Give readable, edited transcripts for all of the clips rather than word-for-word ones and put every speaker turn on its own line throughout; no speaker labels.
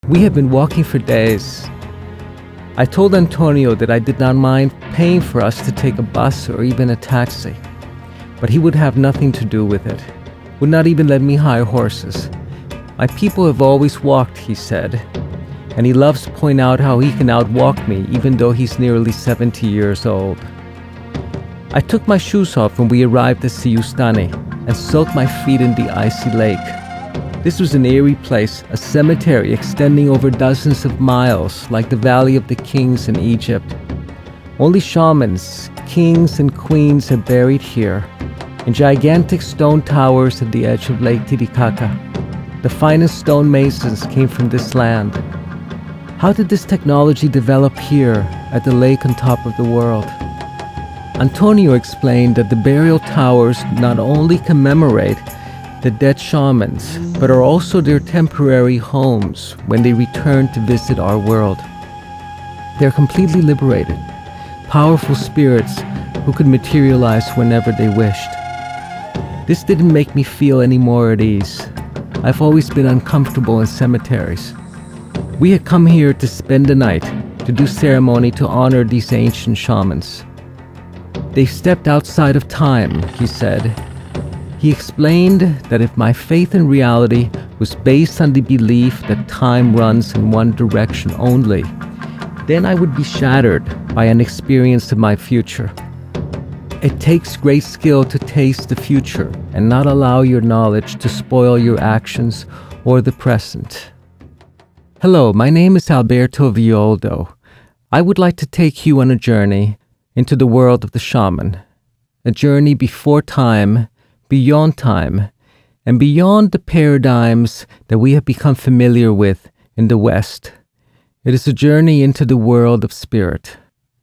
We had been walking for days. I told Antonio that I did not mind paying for us to take a bus or even a taxi, but he would have nothing to do with it, would not even let me hire horses. My people have always walked, he said, and he loves to point out how he can outwalk me even though he's nearly 70 years old. I took my shoes off when we arrived at Siustani and soaked my feet in the icy lake. This was an eerie place, a cemetery extending over dozens of miles, like the Valley of the Kings in Egypt. Only shamans, kings, and queens are buried here, in gigantic stone towers at the edge of Lake Titicaca. The finest stone masons came from this land. How did this technology develop here at the lake on top of the world? Antonio explained that the burial towers not only commemorate the dead shamans, but are also their temporary homes when they return to visit our world. They're completely liberated, powerful spirits who could materialize whenever they wished. This didn't make me feel any more at ease. I've always been uncomfortable in cemeteries. We had come here to spend the night, to do ceremony to honor these ancient shamans. They stepped outside of time, he said. He explained that if my faith in reality was based on the belief that time runs in one direction only, then I would be shattered by an experience of my future. It takes great skill to taste the future and not allow your knowledge to spoil your actions or the present. Hello, my name is Alberto Villoldo. I would like to take you on a journey into the world of the shaman, a journey before time, beyond time, and beyond the paradigms that we have become familiar with in the West. It is a journey into the world of spirit.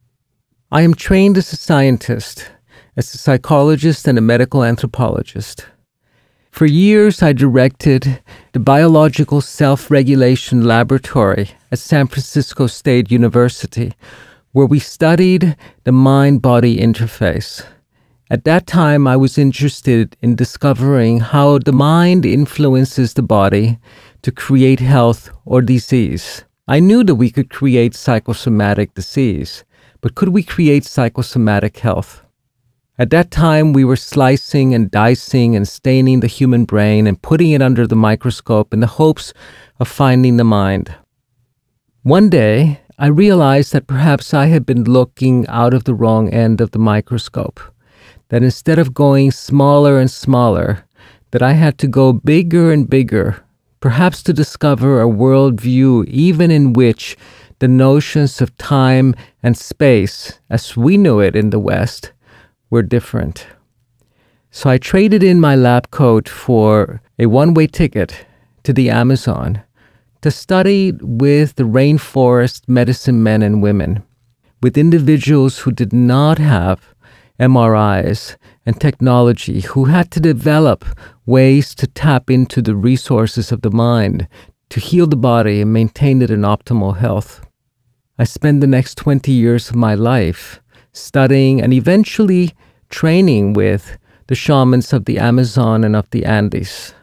I am trained as a scientist, as a psychologist and a medical anthropologist. For years, I directed the Biological Self-Regulation Laboratory at San Francisco State University, where we studied the mind-body interface. At that time, I was interested in discovering how the mind influences the body to create health or disease. I knew that we could create psychosomatic disease, but could we create psychosomatic health? At that time, we were slicing and dicing and staining the human brain and putting it under the microscope in the hopes of finding the mind. One day, I realized that perhaps I had been looking out of the wrong end of the microscope. That instead of going smaller and smaller, that I had to go bigger and bigger, perhaps to discover a worldview even in which the notions of time and space, as we knew it in the West, were different. So I traded in my lab coat for a one-way ticket to the Amazon to study with the rainforest medicine men and women, with individuals who did not have MRIs and technology, who had to develop ways to tap into the resources of the mind to heal the body and maintain it in optimal health. I spent the next 20 years of my life studying and eventually training with the shamans of the Amazon and of the Andes.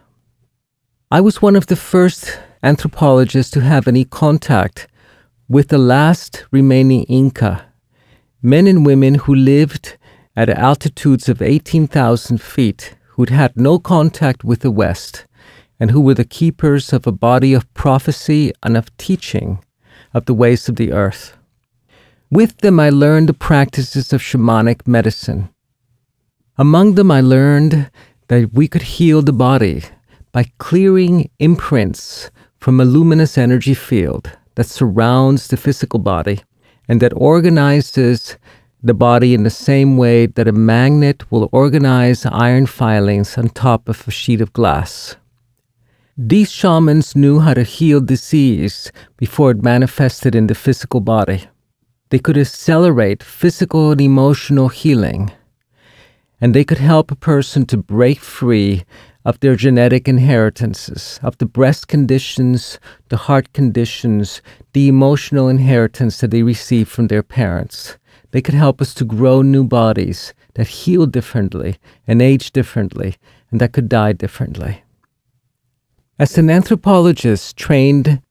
I was one of the first anthropologists to have any contact with the last remaining Inca, men and women who lived at altitudes of 18,000 feet, who'd had no contact with the West, and who were the keepers of a body of prophecy and of teaching of the ways of the earth. With them, I learned the practices of shamanic medicine. Among them, I learned that we could heal the body by clearing imprints from a luminous energy field that surrounds the physical body and that organizes the body in the same way that a magnet will organize iron filings on top of a sheet of glass. These shamans knew how to heal disease before it manifested in the physical body. They could accelerate physical and emotional healing, and they could help a person to break free of their genetic inheritances, of the breast conditions, the heart conditions, the emotional inheritance that they received from their parents. They could help us to grow new bodies that heal differently and age differently and that could die differently. As an anthropologist trained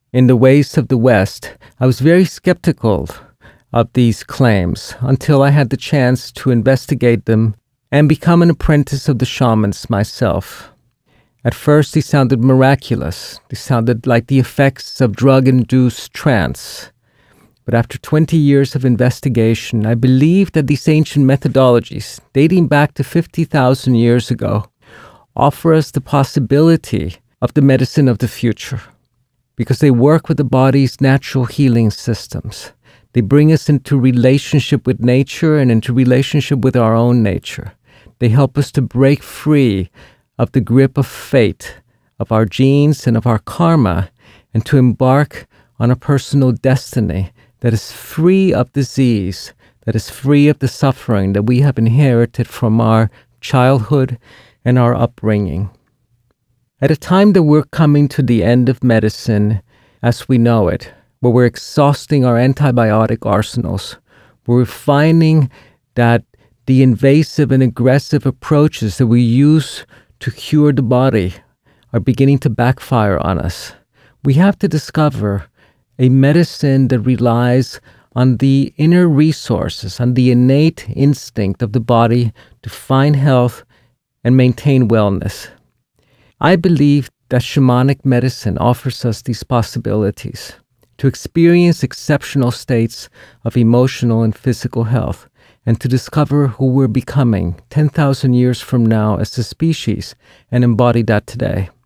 in the ways of the West, I was very skeptical of these claims until I had the chance to investigate them and become an apprentice of the shamans myself. At first, they sounded miraculous. They sounded like the effects of drug-induced trance. But after 20 years of investigation, I believe that these ancient methodologies, dating back to 50,000 years ago, offer us the possibility of the medicine of the future, because they work with the body's natural healing systems. They bring us into relationship with nature and into relationship with our own nature. They help us to break free of the grip of fate, of our genes and of our karma, and to embark on a personal destiny that is free of disease, that is free of the suffering that we have inherited from our childhood and our upbringing. At a time that we're coming to the end of medicine as we know it, where we're exhausting our antibiotic arsenals, where we're finding that the invasive and aggressive approaches that we use to cure the body are beginning to backfire on us, we have to discover a medicine that relies on the inner resources, on the innate instinct of the body to find health and maintain wellness. I believe that shamanic medicine offers us these possibilities to experience exceptional states of emotional and physical health, and to discover who we're becoming 10,000 years from now as a species and embody that today.